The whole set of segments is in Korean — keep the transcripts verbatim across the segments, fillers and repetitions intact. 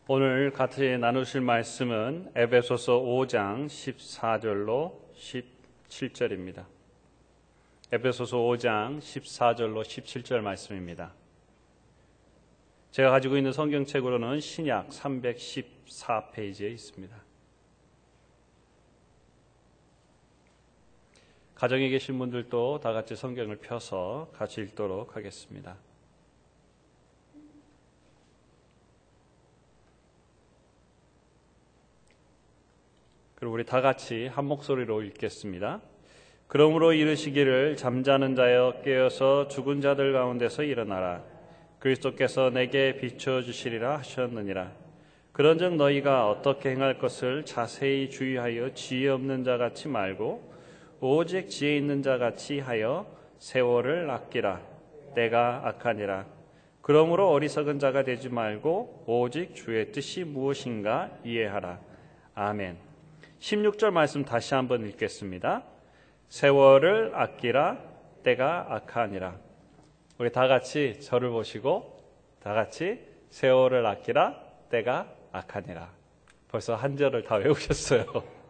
오늘 같이 나누실 말씀은 에베소서 오 장 십사 절로 십칠 절입니다. 에베소서 오 장 십사 절로 십칠 절 말씀입니다. 제가 가지고 있는 성경책으로는 신약 삼백십사 페이지에 있습니다. 가정에 계신 분들도 다 같이 성경을 펴서 같이 읽도록 하겠습니다. 그리고 우리 다 같이 한 목소리로 읽겠습니다. 그러므로 이르시기를 잠자는 자여 깨어서 죽은 자들 가운데서 일어나라. 그리스도께서 내게 비춰주시리라 하셨느니라. 그런즉 너희가 어떻게 행할 것을 자세히 주의하여 지혜 없는 자같이 말고 오직 지혜 있는 자같이 하여 세월을 아끼라. 때가 악하니라. 그러므로 어리석은 자가 되지 말고 오직 주의 뜻이 무엇인가 이해하라. 아멘. 십육 절 말씀 다시 한번 읽겠습니다. 세월을 아끼라. 때가 악하니라. 우리 다 같이 저를 보시고 다 같이 세월을 아끼라. 때가 악하니라. 벌써 한 절을 다 외우셨어요.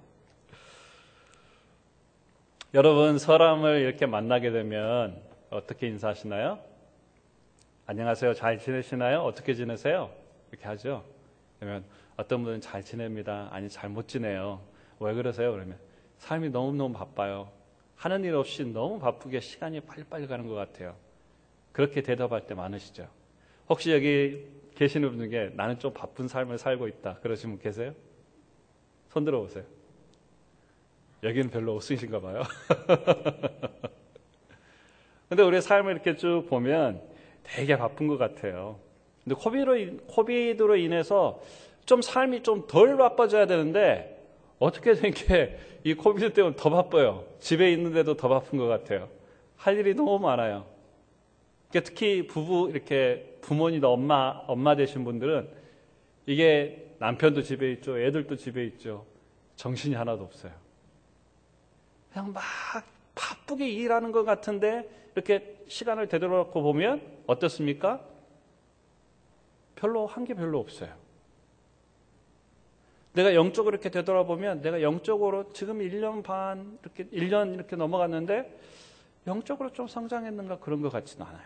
여러분, 사람을 이렇게 만나게 되면 어떻게 인사하시나요? 안녕하세요. 잘 지내시나요? 어떻게 지내세요? 이렇게 하죠. 그러면 어떤 분은 잘 지냅니다. 아니, 잘 못 지내요. 왜 그러세요? 그러면 삶이 너무너무 바빠요. 하는 일 없이 너무 바쁘게 시간이 빨리빨리 가는 것 같아요. 그렇게 대답할 때 많으시죠? 혹시 여기 계시는 분 중에 나는 좀 바쁜 삶을 살고 있다 그러신 분 계세요? 손 들어보세요. 여기는 별로 없으신가 봐요. 근데 우리 삶을 이렇게 쭉 보면 되게 바쁜 것 같아요. 근데 코비드로, 코비드로 인해서 좀 삶이 좀 덜 바빠져야 되는데 어떻게 된 게 이 코비드 때문에 더 바빠요. 집에 있는데도 더 바쁜 것 같아요. 할 일이 너무 많아요. 특히 부부, 이렇게 부모님, 엄마, 엄마 되신 분들은 이게 남편도 집에 있죠. 애들도 집에 있죠. 정신이 하나도 없어요. 그냥 막 바쁘게 일하는 것 같은데 이렇게 시간을 되돌아놓고 보면 어떻습니까? 별로 한 게 별로 없어요. 내가 영적으로 이렇게 되돌아보면 내가 영적으로 지금 일 년 반, 이렇게 일 년 이렇게 넘어갔는데 영적으로 좀 성장했는가 그런 것 같지는 않아요.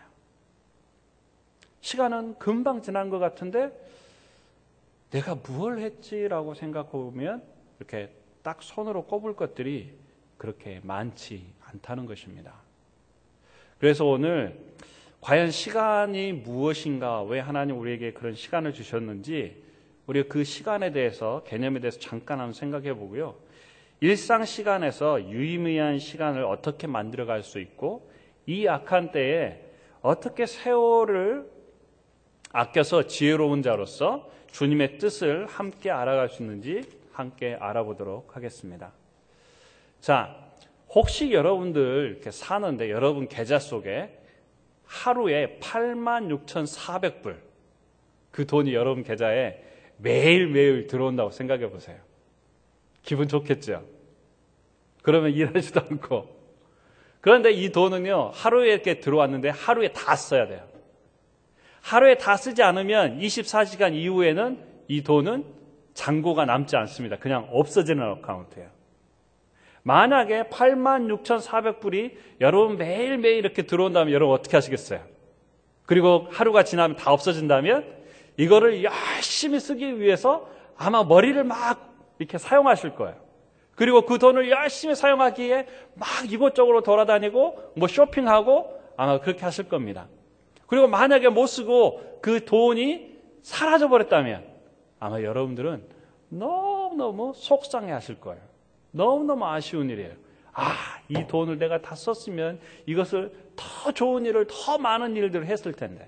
시간은 금방 지난 것 같은데 내가 무엇을 했지라고 생각해 보면 이렇게 딱 손으로 꼽을 것들이 그렇게 많지 않다는 것입니다. 그래서 오늘 과연 시간이 무엇인가, 왜 하나님 우리에게 그런 시간을 주셨는지 우리가 그 시간에 대해서, 개념에 대해서 잠깐 한번 생각해 보고요. 일상 시간에서 유의미한 시간을 어떻게 만들어갈 수 있고 이 악한 때에 어떻게 세월을 아껴서 지혜로운 자로서 주님의 뜻을 함께 알아갈 수 있는지 함께 알아보도록 하겠습니다. 자, 혹시 여러분들 이렇게 사는데 여러분 계좌 속에 하루에 팔만 육천사백 불 그 돈이 여러분 계좌에 매일매일 들어온다고 생각해 보세요. 기분 좋겠죠? 그러면 일하지도 않고. 그런데 이 돈은요, 하루에 이렇게 들어왔는데 하루에 다 써야 돼요. 하루에 다 쓰지 않으면 이십사 시간 이후에는 이 돈은 잔고가 남지 않습니다. 그냥 없어지는 어카운트예요. 만약에 팔만 육천사백 불이 여러분 매일매일 이렇게 들어온다면 여러분 어떻게 하시겠어요? 그리고 하루가 지나면 다 없어진다면 이거를 열심히 쓰기 위해서 아마 머리를 막 이렇게 사용하실 거예요. 그리고 그 돈을 열심히 사용하기에 막 이곳저곳으로 돌아다니고 뭐 쇼핑하고 아마 그렇게 하실 겁니다. 그리고 만약에 못 쓰고 그 돈이 사라져 버렸다면 아마 여러분들은 너무너무 속상해 하실 거예요. 너무너무 아쉬운 일이에요. 아, 이 돈을 내가 다 썼으면 이것을 더 좋은 일을, 더 많은 일들을 했을 텐데.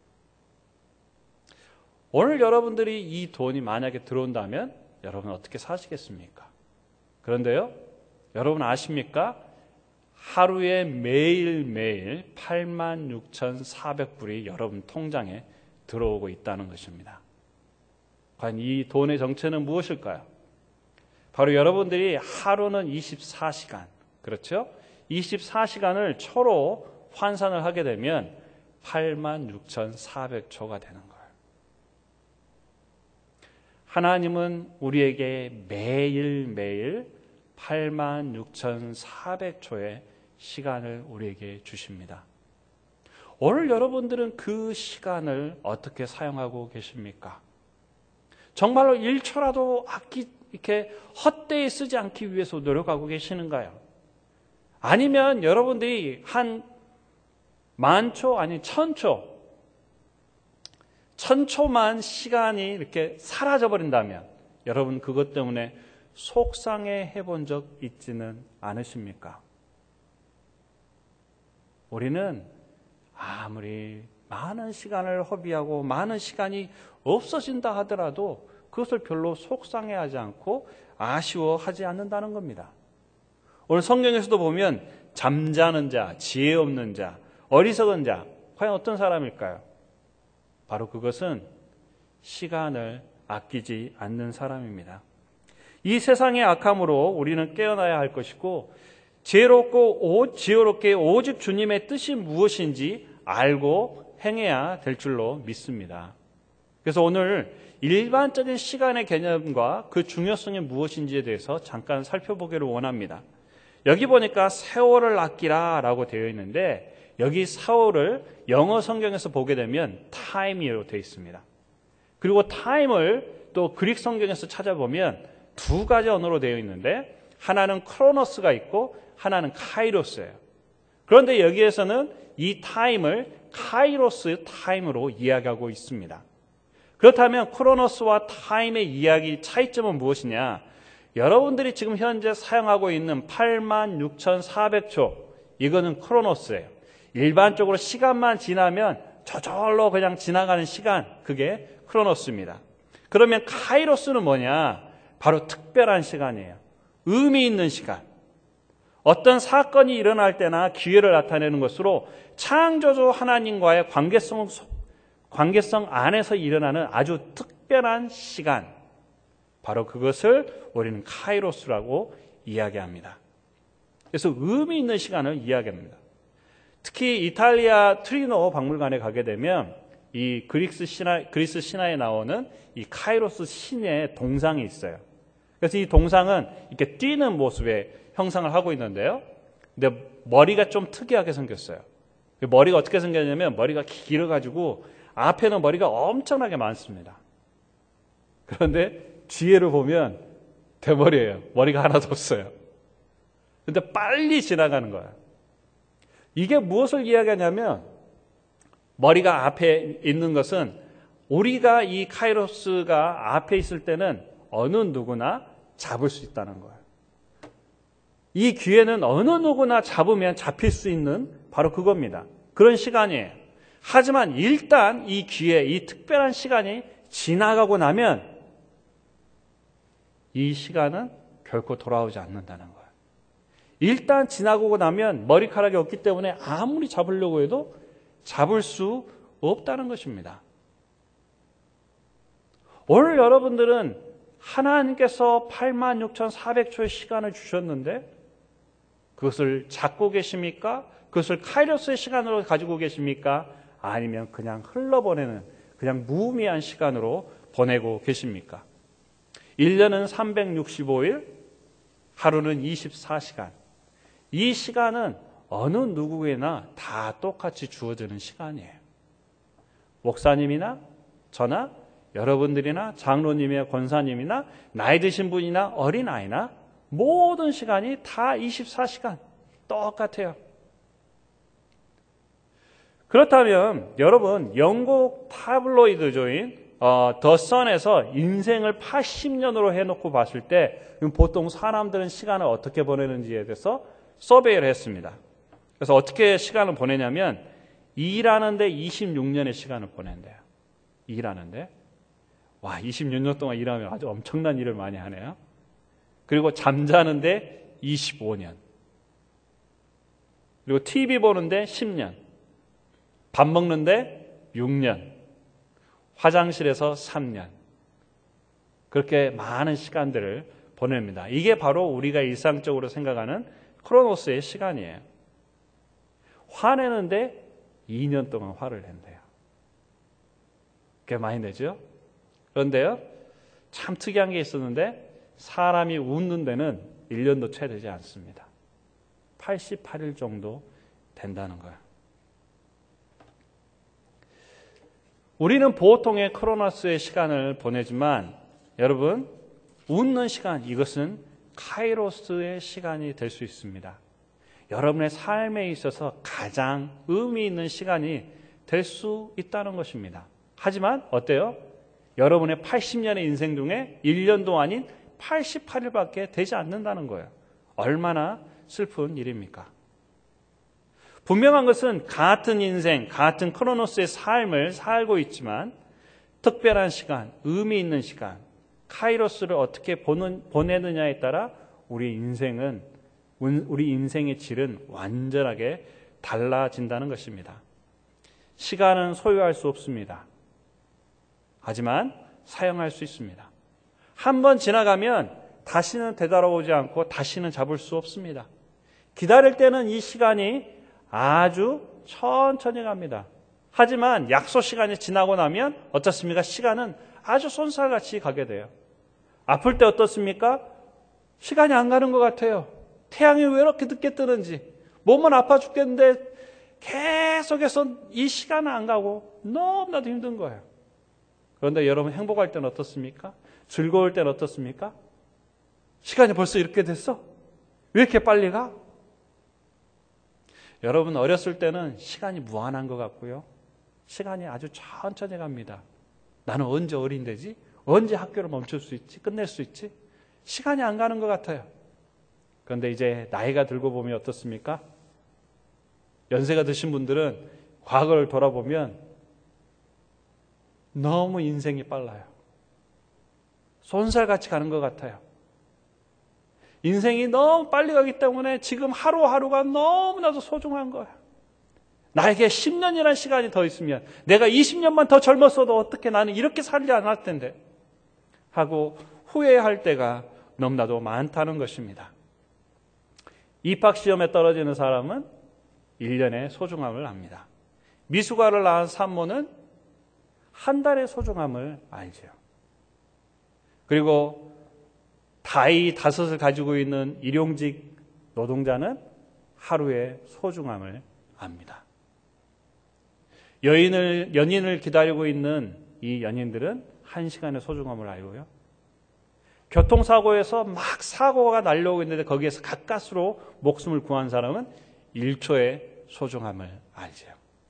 오늘 여러분들이 이 돈이 만약에 들어온다면 여러분 어떻게 사시겠습니까? 그런데요, 여러분 아십니까? 하루에 매일매일 팔만 육천사백 불이 여러분 통장에 들어오고 있다는 것입니다. 과연 이 돈의 정체는 무엇일까요? 바로 여러분들이 하루는 이십사 시간, 그렇죠? 이십사 시간을 초로 환산을 하게 되면 팔만 육천사백 초가 되는 거예요. 하나님은 우리에게 매일매일 팔만 육천사백 초의 시간을 우리에게 주십니다. 오늘 여러분들은 그 시간을 어떻게 사용하고 계십니까? 정말로 일 초라도 아끼, 이렇게 헛되이 쓰지 않기 위해서 노력하고 계시는가요? 아니면 여러분들이 한 만초, 아니 천초, 천초만 시간이 이렇게 사라져버린다면 여러분 그것 때문에 속상해 해본 적 있지는 않으십니까? 우리는 아무리 많은 시간을 허비하고 많은 시간이 없어진다 하더라도 그것을 별로 속상해하지 않고 아쉬워하지 않는다는 겁니다. 오늘 성경에서도 보면 잠자는 자, 지혜 없는 자, 어리석은 자, 과연 어떤 사람일까요? 바로 그것은 시간을 아끼지 않는 사람입니다. 이 세상의 악함으로 우리는 깨어나야 할 것이고 지혜롭고 지혜롭게 오직 주님의 뜻이 무엇인지 알고 행해야 될 줄로 믿습니다. 그래서 오늘 일반적인 시간의 개념과 그 중요성이 무엇인지에 대해서 잠깐 살펴보기를 원합니다. 여기 보니까 세월을 아끼라 라고 되어 있는데 여기 세월을 영어 성경에서 보게 되면 time이로 되어 있습니다. 그리고 time을 또 그릭 성경에서 찾아보면 두 가지 언어로 되어 있는데 하나는 크로노스가 있고 하나는 카이로스예요. 그런데 여기에서는 이 타임을 카이로스 타임으로 이야기하고 있습니다. 그렇다면 크로노스와 타임의 이야기 차이점은 무엇이냐? 여러분들이 지금 현재 사용하고 있는 팔만 육천사백 초, 이거는 크로노스예요. 일반적으로 시간만 지나면 저절로 그냥 지나가는 시간, 그게 크로노스입니다. 그러면 카이로스는 뭐냐? 바로 특별한 시간이에요. 의미 있는 시간. 어떤 사건이 일어날 때나 기회를 나타내는 것으로 창조주 하나님과의 관계성, 관계성 안에서 일어나는 아주 특별한 시간, 바로 그것을 우리는 카이로스라고 이야기합니다. 그래서 의미 있는 시간을 이야기합니다. 특히 이탈리아 트리노 박물관에 가게 되면 이 그리스 신화, 그리스 신화에 나오는 이 카이로스 신의 동상이 있어요. 그래서 이 동상은 이렇게 뛰는 모습의 형상을 하고 있는데요. 근데 머리가 좀 특이하게 생겼어요. 머리가 어떻게 생겼냐면 머리가 길어가지고 앞에는 머리가 엄청나게 많습니다. 그런데 뒤에를 보면 대머리예요. 머리가 하나도 없어요. 근데 빨리 지나가는 거예요. 이게 무엇을 이야기하냐면 머리가 앞에 있는 것은 우리가 이 카이로스가 앞에 있을 때는 어느 누구나 잡을 수 있다는 거예요. 이 기회는 어느 누구나 잡으면 잡힐 수 있는 바로 그겁니다. 그런 시간이에요. 하지만 일단 이 기회, 이 특별한 시간이 지나가고 나면 이 시간은 결코 돌아오지 않는다는 거예요. 일단 지나고 나면 머리카락이 없기 때문에 아무리 잡으려고 해도 잡을 수 없다는 것입니다. 오늘 여러분들은 하나님께서 팔만 육천사백 초의 시간을 주셨는데 그것을 잡고 계십니까? 그것을 카이로스의 시간으로 가지고 계십니까? 아니면 그냥 흘러보내는 그냥 무의미한 시간으로 보내고 계십니까? 일 년은 삼백육십오 일, 하루는 이십사 시간. 이 시간은 어느 누구에나 다 똑같이 주어지는 시간이에요. 목사님이나 저나 여러분들이나 장로님이나 권사님이나 나이 드신 분이나 어린아이나 모든 시간이 다 이십사 시간 똑같아요. 그렇다면 여러분 영국 타블로이드조인 어, 더 선에서 인생을 팔십 년으로 해놓고 봤을 때 보통 사람들은 시간을 어떻게 보내는지에 대해서 서베이를 했습니다. 그래서 어떻게 시간을 보내냐면 일하는데 이십육 년의 시간을 보낸대요. 일하는데 와 이십육 년 동안 일하면 아주 엄청난 일을 많이 하네요. 그리고 잠자는데 이십오 년, 그리고 티비 보는데 십 년, 밥 먹는데 육 년, 화장실에서 삼 년, 그렇게 많은 시간들을 보냅니다. 이게 바로 우리가 일상적으로 생각하는 크로노스의 시간이에요. 화내는데 이 년 동안 화를 낸대요. 꽤 많이 내죠? 그런데요, 참 특이한 게 있었는데 사람이 웃는 데는 일 년도 채 되지 않습니다. 팔십팔 일 정도 된다는 거예요. 우리는 보통의 크로노스의 시간을 보내지만 여러분, 웃는 시간, 이것은 카이로스의 시간이 될 수 있습니다. 여러분의 삶에 있어서 가장 의미 있는 시간이 될 수 있다는 것입니다. 하지만 어때요? 여러분의 팔십 년의 인생 중에 일 년도 아닌 팔십팔 일밖에 되지 않는다는 거예요. 얼마나 슬픈 일입니까? 분명한 것은 같은 인생, 같은 크로노스의 삶을 살고 있지만 특별한 시간, 의미 있는 시간, 카이로스를 어떻게 보는, 보내느냐에 따라 우리 인생은, 우리 인생의 질은 완전하게 달라진다는 것입니다. 시간은 소유할 수 없습니다. 하지만 사용할 수 있습니다. 한 번 지나가면 다시는 되돌아오지 않고 다시는 잡을 수 없습니다. 기다릴 때는 이 시간이 아주 천천히 갑니다. 하지만 약속 시간이 지나고 나면 어떻습니까? 시간은 아주 손살같이 가게 돼요. 아플 때 어떻습니까? 시간이 안 가는 것 같아요. 태양이 왜 이렇게 늦게 뜨는지. 몸은 아파 죽겠는데 계속해서 이 시간은 안 가고 너무나도 힘든 거예요. 그런데 여러분 행복할 때는 어떻습니까? 즐거울 때는 어떻습니까? 시간이 벌써 이렇게 됐어? 왜 이렇게 빨리 가? 여러분 어렸을 때는 시간이 무한한 것 같고요. 시간이 아주 천천히 갑니다. 나는 언제 어린 되지? 언제 학교를 멈출 수 있지? 끝낼 수 있지? 시간이 안 가는 것 같아요. 그런데 이제 나이가 들고 보면 어떻습니까? 연세가 드신 분들은 과거를 돌아보면 너무 인생이 빨라요. 손살같이 가는 것 같아요. 인생이 너무 빨리 가기 때문에 지금 하루하루가 너무나도 소중한 거예요. 나에게 십 년이라는 시간이 더 있으면 내가 이십 년만 더 젊었어도 어떻게 나는 이렇게 살지 않았을 텐데 하고 후회할 때가 너무나도 많다는 것입니다. 입학시험에 떨어지는 사람은 일 년의 소중함을 압니다. 미숙아를 낳은 산모는 한 달의 소중함을 알죠. 그리고 다이 다섯을 가지고 있는 일용직 노동자는 하루의 소중함을 압니다. 여인을, 연인을 기다리고 있는 이 연인들은 한 시간의 소중함을 알고요. 교통사고에서 막 사고가 날려오고 있는데 거기에서 가까스로 목숨을 구한 사람은 일 초의 소중함을 알죠.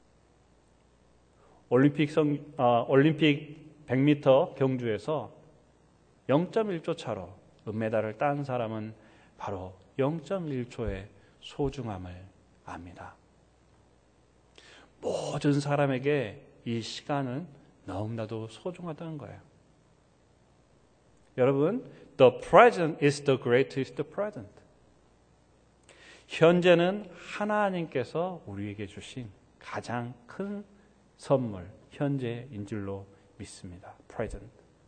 올림픽, 성, 어, 올림픽 백 미터 경주에서 영 점 일 초 차로 은메달을 딴 사람은 바로 영 점 일 초의 소중함을 압니다. 모든 사람에게 이 시간은 너무나도 소중하다는 거예요. 여러분, the present is the greatest present. 현재는 하나님께서 우리에게 주신 가장 큰 선물, 현재인 줄로 믿습니다. present.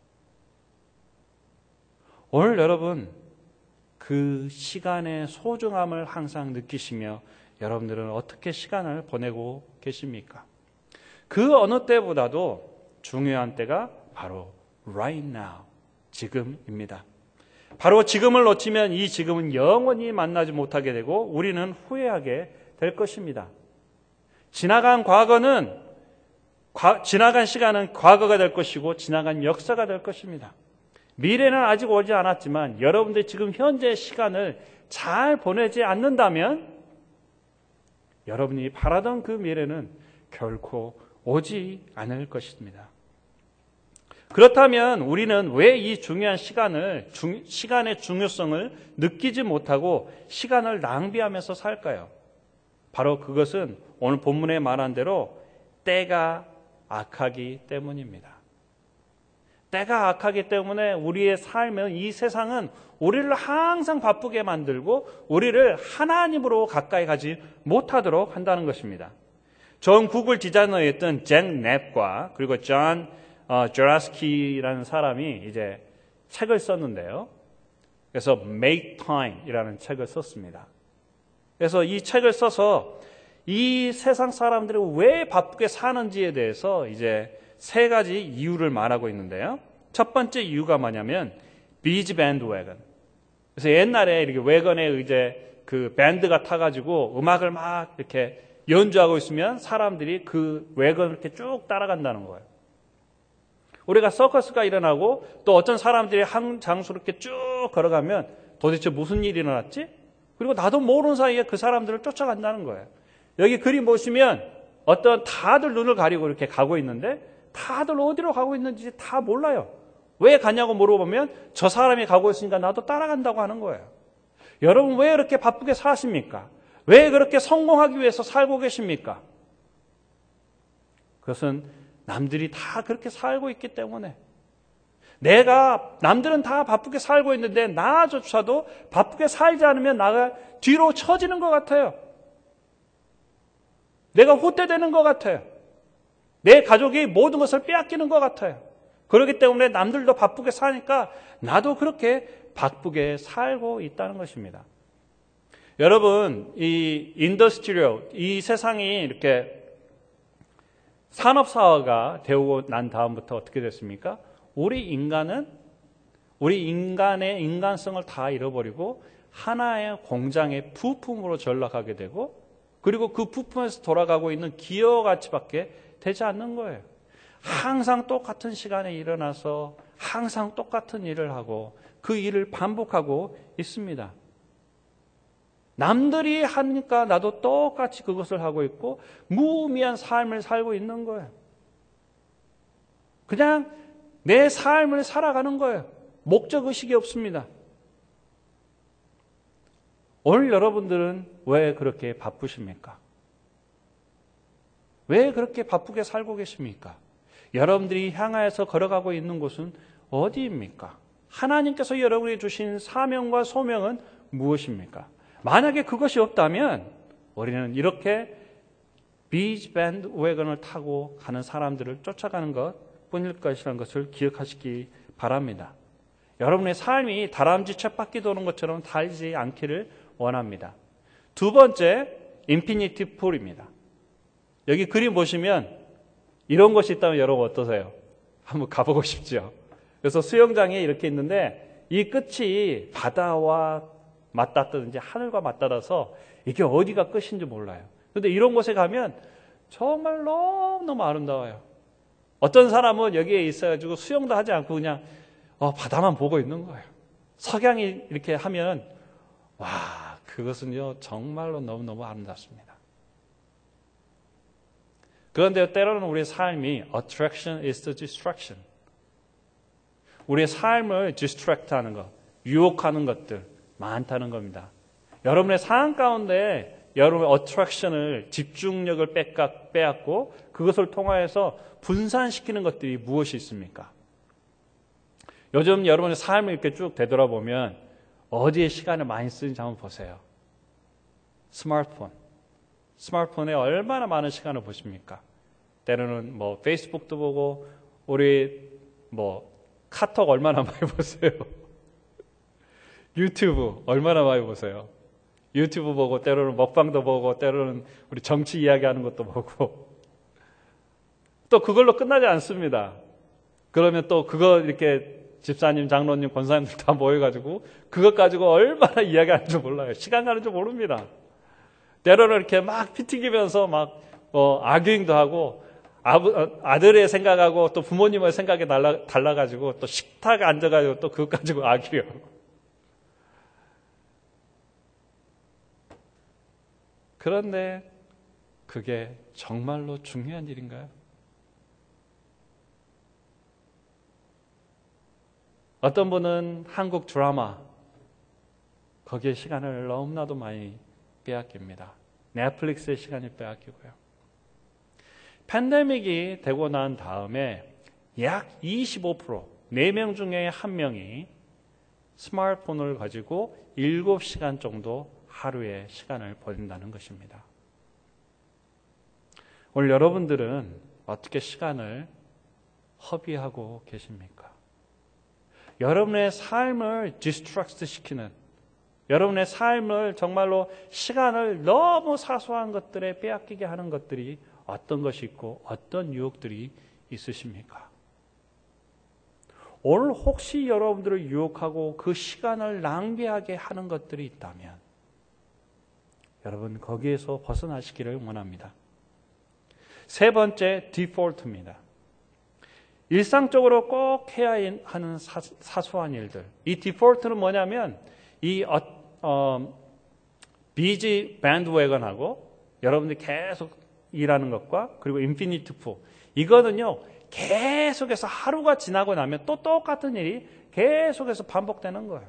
오늘 여러분 그 시간의 소중함을 항상 느끼시며 여러분들은 어떻게 시간을 보내고 계십니까? 그 어느 때보다도 중요한 때가 바로 right now, 지금입니다. 바로 지금을 놓치면 이 지금은 영원히 만나지 못하게 되고 우리는 후회하게 될 것입니다. 지나간 과거는 과, 지나간 시간은 과거가 될 것이고 지나간 역사가 될 것입니다. 미래는 아직 오지 않았지만 여러분들이 지금 현재의 시간을 잘 보내지 않는다면 여러분이 바라던 그 미래는 결코 오지 않을 것입니다. 그렇다면 우리는 왜 이 중요한 시간을, 중, 시간의 중요성을 느끼지 못하고 시간을 낭비하면서 살까요? 바로 그것은 오늘 본문에 말한 대로 때가 악하기 때문입니다. 때가 악하기 때문에 우리의 삶은 이 세상은 우리를 항상 바쁘게 만들고 우리를 하나님으로 가까이 가지 못하도록 한다는 것입니다. 전 구글 디자이너였던 잭 넵과 그리고 존 어, 조라스키라는 사람이 이제 책을 썼는데요. 그래서 Make Time이라는 책을 썼습니다. 그래서 이 책을 써서 이 세상 사람들이 왜 바쁘게 사는지에 대해서 이제 세 가지 이유를 말하고 있는데요. 첫 번째 이유가 뭐냐면 비지 밴드 웨건. 그래서 옛날에 이렇게 웨건에 이제 그 밴드가 타가지고 음악을 막 이렇게 연주하고 있으면 사람들이 그 웨건을 이렇게 쭉 따라간다는 거예요. 우리가 서커스가 일어나고 또 어떤 사람들이 한 장소로 이렇게 쭉 걸어가면 도대체 무슨 일이 일어났지? 그리고 나도 모르는 사이에 그 사람들을 쫓아간다는 거예요. 여기 그림 보시면 어떤 다들 눈을 가리고 이렇게 가고 있는데 다들 어디로 가고 있는지 다 몰라요. 왜 가냐고 물어보면 저 사람이 가고 있으니까 나도 따라간다고 하는 거예요. 여러분 왜 그렇게 바쁘게 사십니까? 왜 그렇게 성공하기 위해서 살고 계십니까? 그것은 남들이 다 그렇게 살고 있기 때문에 내가 남들은 다 바쁘게 살고 있는데 나조차도 바쁘게 살지 않으면 나가 뒤로 처지는 것 같아요. 내가 후퇴되는 것 같아요. 내 가족이 모든 것을 빼앗기는 것 같아요. 그렇기 때문에 남들도 바쁘게 사니까 나도 그렇게 바쁘게 살고 있다는 것입니다. 여러분, 이 인더스트리얼, 이 세상이 이렇게 산업사회가 되고 난 다음부터 어떻게 됐습니까? 우리 인간은 우리 인간의 인간성을 다 잃어버리고 하나의 공장의 부품으로 전락하게 되고 그리고 그 부품에서 돌아가고 있는 기어가치밖에 되지 않는 거예요. 항상 똑같은 시간에 일어나서 항상 똑같은 일을 하고 그 일을 반복하고 있습니다. 남들이 하니까 나도 똑같이 그것을 하고 있고 무의미한 삶을 살고 있는 거예요. 그냥 내 삶을 살아가는 거예요. 목적의식이 없습니다. 오늘 여러분들은 왜 그렇게 바쁘십니까? 왜 그렇게 바쁘게 살고 계십니까? 여러분들이 향하여서 걸어가고 있는 곳은 어디입니까? 하나님께서 여러분에게 주신 사명과 소명은 무엇입니까? 만약에 그것이 없다면 우리는 이렇게 비지 밴드 웨건을 타고 가는 사람들을 쫓아가는 것 뿐일 것이라는 것을 기억하시기 바랍니다. 여러분의 삶이 다람쥐 쳇바퀴 도는 것처럼 달지 않기를 원합니다. 두 번째, 인피니티 풀입니다. 여기 그림 보시면 이런 것이 있다면 여러분 어떠세요? 한번 가보고 싶죠? 그래서 수영장에 이렇게 있는데 이 끝이 바다와 맞닿든지 하늘과 맞닿아서 이게 어디가 끝인지 몰라요. 그런데 이런 곳에 가면 정말 너무너무 아름다워요. 어떤 사람은 여기에 있어가지고 수영도 하지 않고 그냥 어, 바다만 보고 있는 거예요. 석양이 이렇게 하면 와, 그것은요 정말로 너무너무 아름답습니다. 그런데 때로는 우리의 삶이 attraction is the distraction. 우리의 삶을 distract 하는 것, 유혹하는 것들 많다는 겁니다. 여러분의 삶 가운데 여러분의 attraction을 집중력을 빼앗고 그것을 통하여서 분산시키는 것들이 무엇이 있습니까? 요즘 여러분의 삶을 이렇게 쭉 되돌아보면 어디에 시간을 많이 쓰는지 한번 보세요. 스마트폰. 스마트폰에 얼마나 많은 시간을 보십니까? 때로는 뭐 페이스북도 보고 우리 뭐 카톡 얼마나 많이 보세요? 유튜브 얼마나 많이 보세요? 유튜브 보고 때로는 먹방도 보고 때로는 우리 정치 이야기하는 것도 보고 또 그걸로 끝나지 않습니다. 그러면 또 그거 이렇게 집사님, 장로님, 권사님들 다 모여가지고 그것 가지고 얼마나 이야기하는지 몰라요. 시간 가는 줄 모릅니다. 때로는 이렇게 막 피 튀기면서 막 어, 아규잉도 하고 아부, 아들의 생각하고 또 부모님의 생각이 달라, 달라가지고 또 식탁에 앉아가지고 또 그것 가지고 아규하고 그런데 그게 정말로 중요한 일인가요? 어떤 분은 한국 드라마 거기에 시간을 너무나도 많이 빼앗깁니다. 넷플릭스의 시간이 빼앗기고요. 팬데믹이 되고 난 다음에 약 이십오 퍼센트, 네 명 중에 한 명이 스마트폰을 가지고 일곱 시간 정도 하루에 시간을 보낸다는 것입니다. 오늘 여러분들은 어떻게 시간을 허비하고 계십니까? 여러분의 삶을 디스트랙트 시키는, 여러분의 삶을 정말로 시간을 너무 사소한 것들에 빼앗기게 하는 것들이 어떤 것이 있고 어떤 유혹들이 있으십니까? 오늘 혹시 여러분들을 유혹하고 그 시간을 낭비하게 하는 것들이 있다면 여러분 거기에서 벗어나시기를 원합니다. 세 번째, 디폴트입니다. 일상적으로 꼭 해야 하는 사, 사소한 일들. 이 디폴트는 뭐냐면 이 어, 어, 비지 밴드웨건하고 여러분들이 계속 일하는 것과 그리고 인피니트 푸 이거는요 계속해서 하루가 지나고 나면 또 똑같은 일이 계속해서 반복되는 거예요.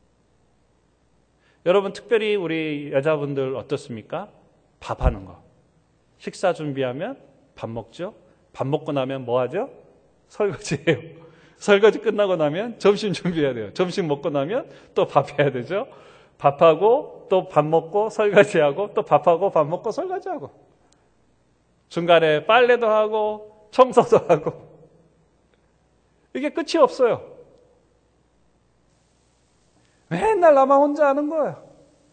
여러분 특별히 우리 여자분들 어떻습니까? 밥하는 거. 식사 준비하면 밥 먹죠. 밥 먹고 나면 뭐 하죠? 설거지해요. 설거지 끝나고 나면 점심 준비해야 돼요. 점심 먹고 나면 또 밥 해야 되죠. 밥하고 또 밥 먹고 설거지하고 또 밥하고 밥 먹고 설거지하고 중간에 빨래도 하고 청소도 하고 이게 끝이 없어요. 맨날 나만 혼자 하는 거예요.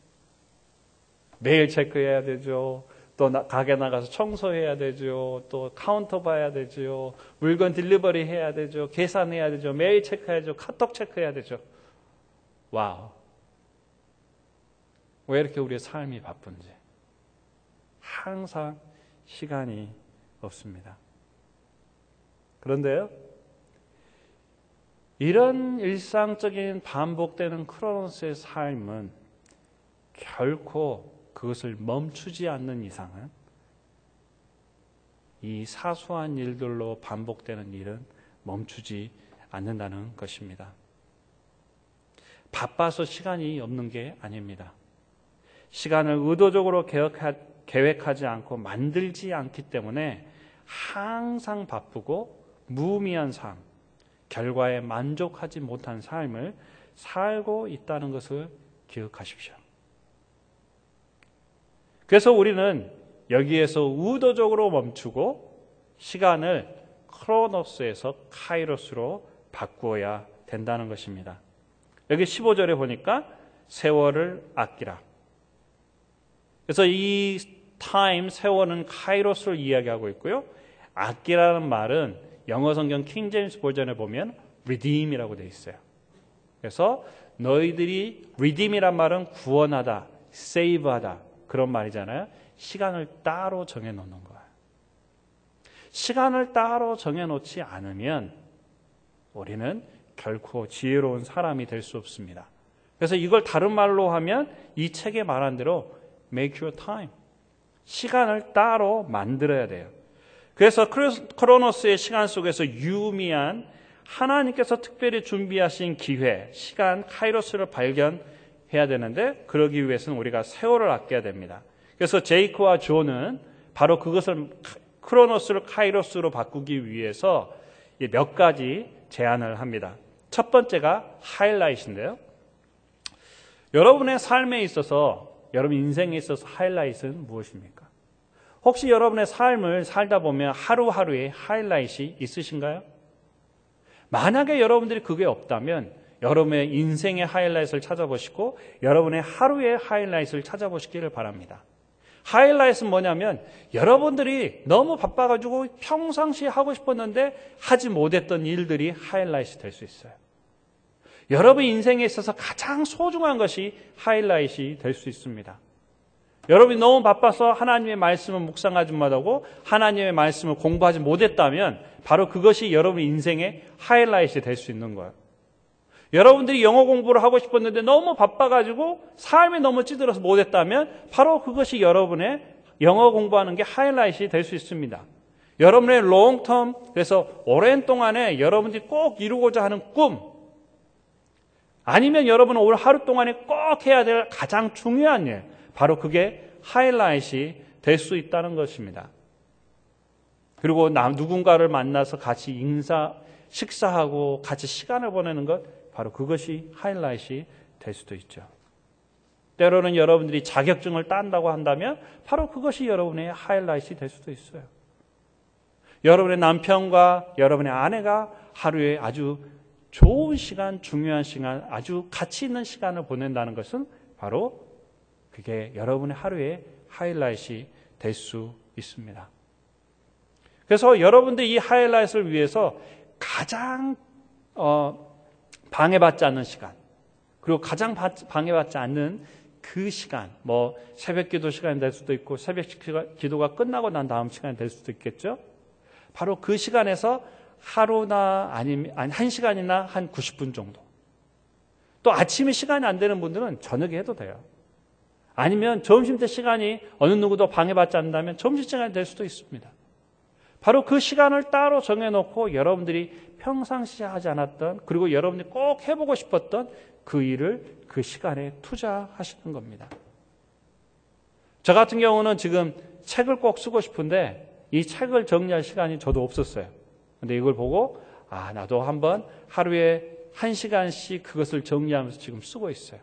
메일 체크해야 되죠. 또 가게 나가서 청소해야 되죠. 또 카운터 봐야 되죠. 물건 딜리버리 해야 되죠. 계산해야 되죠. 메일 체크해야죠. 카톡 체크해야 되죠. 와우. 왜 이렇게 우리의 삶이 바쁜지. 항상 시간이 없습니다. 그런데요, 이런 일상적인 반복되는 크로노스의 삶은 결코 그것을 멈추지 않는 이상은 이 사소한 일들로 반복되는 일은 멈추지 않는다는 것입니다. 바빠서 시간이 없는 게 아닙니다. 시간을 의도적으로 계획하지 않고 만들지 않기 때문에 항상 바쁘고 무의미한 삶, 결과에 만족하지 못한 삶을 살고 있다는 것을 기억하십시오. 그래서 우리는 여기에서 의도적으로 멈추고 시간을 크로노스에서 카이로스로 바꾸어야 된다는 것입니다. 여기 십오 절에 보니까 세월을 아끼라. 그래서 이 타임, 세월은 카이로스를 이야기하고 있고요. 아끼라는 말은 영어 성경 킹 제임스 버전에 보면 redeem이라고 되어 있어요. 그래서 너희들이 redeem이란 말은 구원하다, save하다 그런 말이잖아요. 시간을 따로 정해놓는 거예요. 시간을 따로 정해놓지 않으면 우리는 결코 지혜로운 사람이 될 수 없습니다. 그래서 이걸 다른 말로 하면 이 책에 말한 대로 make your time. 시간을 따로 만들어야 돼요. 그래서 크로노스의 시간 속에서 유의미한 하나님께서 특별히 준비하신 기회, 시간, 카이로스를 발견해야 되는데 그러기 위해서는 우리가 세월을 아껴야 됩니다. 그래서 제이크와 존은 바로 그것을 크로노스를 카이로스로 바꾸기 위해서 몇 가지 제안을 합니다. 첫 번째가 하이라이트인데요. 여러분의 삶에 있어서, 여러분 인생에 있어서 하이라이트는 무엇입니까? 혹시 여러분의 삶을 살다 보면 하루하루에 하이라이트이 있으신가요? 만약에 여러분들이 그게 없다면 여러분의 인생의 하이라이트를 찾아보시고 여러분의 하루의 하이라이트를 찾아보시기를 바랍니다. 하이라이트는 뭐냐면 여러분들이 너무 바빠가지고 평상시에 하고 싶었는데 하지 못했던 일들이 하이라이트 될 수 있어요. 여러분 인생에 있어서 가장 소중한 것이 하이라이트이 될 수 있습니다. 여러분이 너무 바빠서 하나님의 말씀을 묵상하지 못하고 하나님의 말씀을 공부하지 못했다면 바로 그것이 여러분 인생의 하이라이트이 될 수 있는 거예요. 여러분들이 영어 공부를 하고 싶었는데 너무 바빠가지고 삶이 너무 찌들어서 못했다면 바로 그것이 여러분의 영어 공부하는 게 하이라이트이 될 수 있습니다. 여러분의 롱텀, 그래서 오랜 동안에 여러분들이 꼭 이루고자 하는 꿈, 아니면 여러분은 오늘 하루 동안에 꼭 해야 될 가장 중요한 일, 바로 그게 하이라이트이 될 수 있다는 것입니다. 그리고 남 누군가를 만나서 같이 인사, 식사하고 같이 시간을 보내는 것, 바로 그것이 하이라이트이 될 수도 있죠. 때로는 여러분들이 자격증을 딴다고 한다면 바로 그것이 여러분의 하이라이트이 될 수도 있어요. 여러분의 남편과 여러분의 아내가 하루에 아주 좋은 시간, 중요한 시간, 아주 가치 있는 시간을 보낸다는 것은 바로 그게 여러분의 하루의 하이라이트이 될 수 있습니다. 그래서 여러분들 이 하이라이트를 위해서 가장 어, 방해받지 않는 시간, 그리고 가장 방해받지 않는 그 시간, 뭐 새벽 기도 시간이 될 수도 있고 새벽 기도가 끝나고 난 다음 시간이 될 수도 있겠죠. 바로 그 시간에서 하루나 아니면 한 시간이나 한 구십 분 정도. 또 아침에 시간이 안 되는 분들은 저녁에 해도 돼요. 아니면 점심때 시간이 어느 누구도 방해받지 않는다면 점심시간이 될 수도 있습니다. 바로 그 시간을 따로 정해놓고 여러분들이 평상시에 하지 않았던, 그리고 여러분들이 꼭 해보고 싶었던 그 일을 그 시간에 투자하시는 겁니다. 저 같은 경우는 지금 책을 꼭 쓰고 싶은데 이 책을 정리할 시간이 저도 없었어요. 근데 이걸 보고 아, 나도 한번 하루에 한 시간씩 그것을 정리하면서 지금 쓰고 있어요.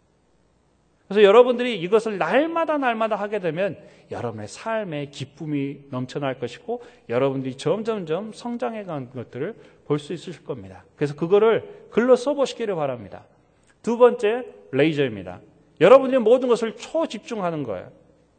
그래서 여러분들이 이것을 날마다 날마다 하게 되면 여러분의 삶에 기쁨이 넘쳐날 것이고 여러분들이 점점점 성장해가는 것들을 볼 수 있으실 겁니다. 그래서 그거를 글로 써보시기를 바랍니다. 두 번째, 레이저입니다. 여러분들이 모든 것을 초집중하는 거예요.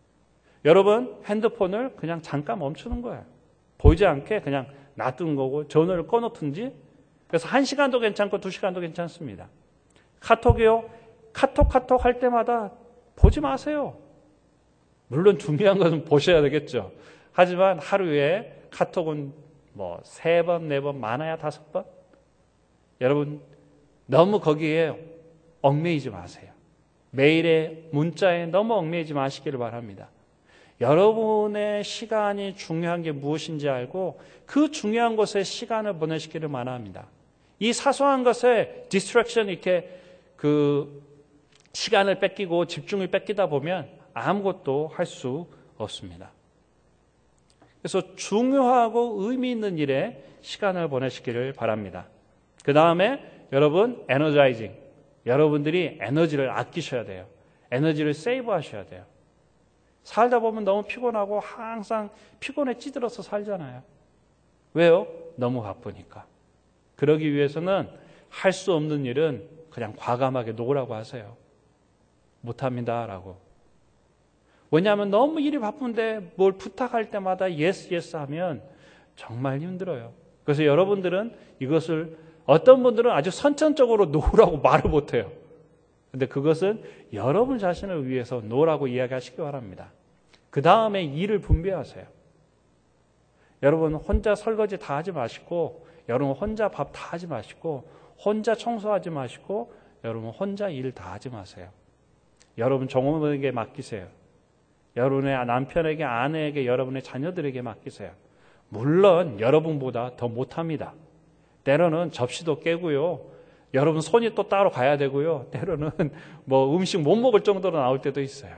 여러분 핸드폰을 그냥 잠깐 멈추는 거예요. 보이지 않게 그냥 놔둔 거고 전화를 꺼놓든지. 그래서 한 시간도 괜찮고 두 시간도 괜찮습니다. 카톡이요. 카톡 카톡 할 때마다 보지 마세요. 물론 중요한 것은 보셔야 되겠죠. 하지만 하루에 카톡은 뭐 세 번, 네 번, 많아야 다섯 번. 여러분 너무 거기에 얽매이지 마세요. 메일에 문자에 너무 얽매이지 마시기를 바랍니다. 여러분의 시간이 중요한 게 무엇인지 알고 그 중요한 곳에 시간을 보내시기를 바랍니다. 이 사소한 것에 디스트랙션 이렇게 그 시간을 뺏기고 집중을 뺏기다 보면 아무것도 할 수 없습니다. 그래서 중요하고 의미 있는 일에 시간을 보내시기를 바랍니다. 그 다음에 여러분 에너자이징, 여러분들이 에너지를 아끼셔야 돼요. 에너지를 세이브 하셔야 돼요. 살다 보면 너무 피곤하고 항상 피곤에 찌들어서 살잖아요. 왜요? 너무 바쁘니까. 그러기 위해서는 할 수 없는 일은 그냥 과감하게 놓으라고 하세요. 못합니다 라고. 왜냐하면 너무 일이 바쁜데 뭘 부탁할 때마다 예스 예스 하면 정말 힘들어요. 그래서 여러분들은 이것을, 어떤 분들은 아주 선천적으로 놓으라고 말을 못해요. 근데 그것은 여러분 자신을 위해서 놓으라고 이야기하시기 바랍니다. 그 다음에 일을 분배하세요. 여러분 혼자 설거지 다 하지 마시고, 여러분 혼자 밥 다 하지 마시고, 혼자 청소하지 마시고, 여러분 혼자 일 다 하지 마세요. 여러분 종업원에게 맡기세요. 여러분의 남편에게, 아내에게, 여러분의 자녀들에게 맡기세요. 물론 여러분보다 더 못합니다. 때로는 접시도 깨고요. 여러분 손이 또 따로 가야 되고요. 때로는 뭐 음식 못 먹을 정도로 나올 때도 있어요.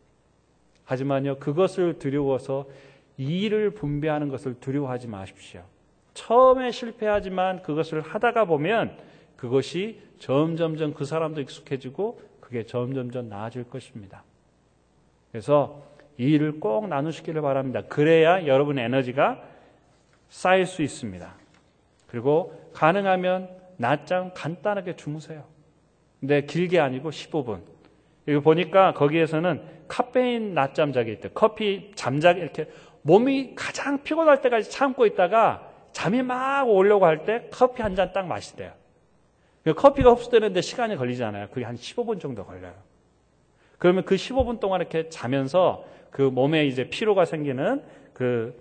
하지만요, 그것을 두려워서 일을 분배하는 것을 두려워하지 마십시오. 처음에 실패하지만 그것을 하다가 보면 그것이 점점점 그 사람도 익숙해지고 그게 점점점 나아질 것입니다. 그래서 이 일을 꼭 나누시기를 바랍니다. 그래야 여러분의 에너지가 쌓일 수 있습니다. 그리고 가능하면 낮잠 간단하게 주무세요. 근데 길게 아니고 십오 분. 여기 보니까 거기에서는 카페인 낮잠 자기 있대요. 커피 잠자기, 이렇게 몸이 가장 피곤할 때까지 참고 있다가 잠이 막 오려고 할 때 커피 한 잔 딱 마시대요. 커피가 흡수되는데 시간이 걸리잖아요. 그게 한 십오 분 정도 걸려요. 그러면 그 십오 분 동안 이렇게 자면서 그 몸에 이제 피로가 생기는 그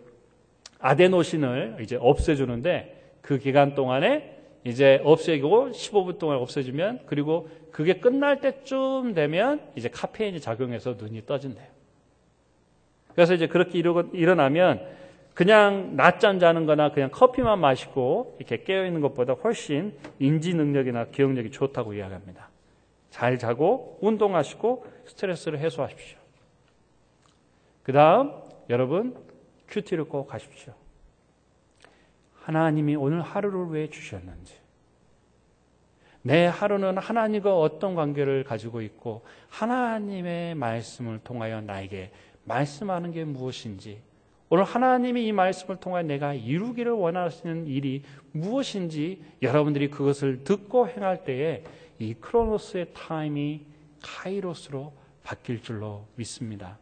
아데노신을 이제 없애주는데, 그 기간 동안에 이제 없애고 십오 분 동안 없애주면, 그리고 그게 끝날 때쯤 되면 이제 카페인이 작용해서 눈이 떠진대요. 그래서 이제 그렇게 일어나면 그냥 낮잠 자는 거나 그냥 커피만 마시고 이렇게 깨어있는 것보다 훨씬 인지 능력이나 기억력이 좋다고 이야기합니다. 잘 자고 운동하시고 스트레스를 해소하십시오. 그 다음 여러분 큐티를 꼭 하십시오. 하나님이 오늘 하루를 왜 주셨는지, 내 하루는 하나님과 어떤 관계를 가지고 있고 하나님의 말씀을 통하여 나에게 말씀하는 게 무엇인지, 오늘 하나님이 이 말씀을 통하여 내가 이루기를 원하시는 일이 무엇인지 여러분들이 그것을 듣고 행할 때에 이 크로노스의 타임이 카이로스로 바뀔 줄로 믿습니다.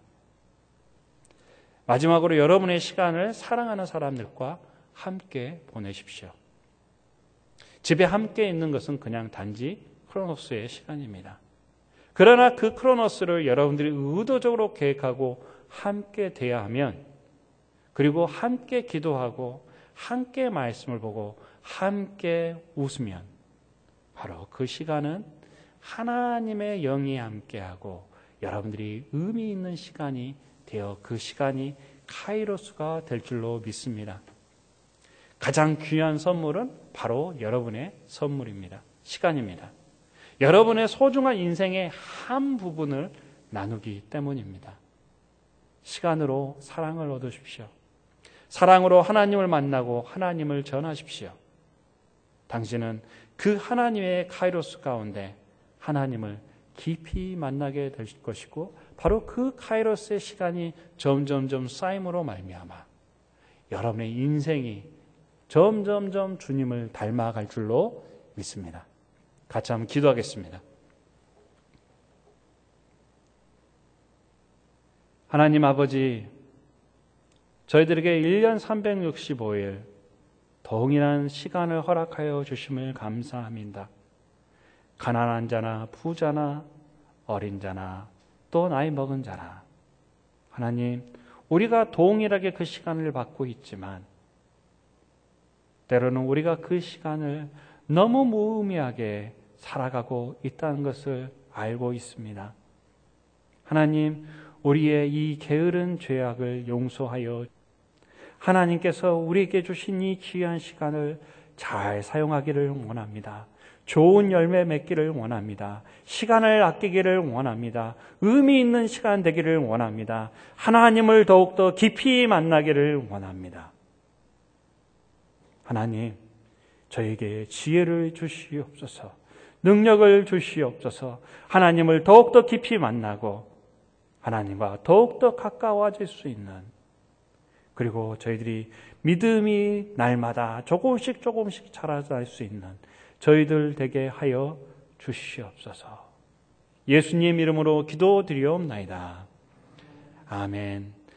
마지막으로 여러분의 시간을 사랑하는 사람들과 함께 보내십시오. 집에 함께 있는 것은 그냥 단지 크로노스의 시간입니다. 그러나 그 크로노스를 여러분들이 의도적으로 계획하고 함께 대화하면, 그리고 함께 기도하고 함께 말씀을 보고 함께 웃으면, 바로 그 시간은 하나님의 영이 함께하고 여러분들이 의미 있는 시간이 되어 그 시간이 카이로스가 될 줄로 믿습니다. 가장 귀한 선물은 바로 여러분의 선물입니다. 시간입니다. 여러분의 소중한 인생의 한 부분을 나누기 때문입니다. 시간으로 사랑을 얻으십시오. 사랑으로 하나님을 만나고 하나님을 전하십시오. 당신은 그 하나님의 카이로스 가운데 하나님을 깊이 만나게 될 것이고, 바로 그 카이로스의 시간이 점점점 쌓임으로 말미암아 여러분의 인생이 점점점 주님을 닮아갈 줄로 믿습니다. 같이 한번 기도하겠습니다. 하나님 아버지, 저희들에게 일 년 삼백육십오 일 동일한 시간을 허락하여 주심을 감사합니다. 가난한 자나 부자나 어린 자나 또 나이 먹은 자나, 하나님, 우리가 동일하게 그 시간을 받고 있지만 때로는 우리가 그 시간을 너무 무의미하게 살아가고 있다는 것을 알고 있습니다. 하나님, 우리의 이 게으른 죄악을 용서하여 하나님께서 우리에게 주신 이 귀한 시간을 잘 사용하기를 원합니다. 좋은 열매 맺기를 원합니다. 시간을 아끼기를 원합니다. 의미 있는 시간 되기를 원합니다. 하나님을 더욱더 깊이 만나기를 원합니다. 하나님, 저에게 지혜를 주시옵소서, 능력을 주시옵소서. 하나님을 더욱더 깊이 만나고 하나님과 더욱더 가까워질 수 있는, 그리고 저희들이 믿음이 날마다 조금씩 조금씩 자라날 수 있는 저희들 되게 하여 주시옵소서. 예수님 이름으로 기도드리옵나이다. 아멘.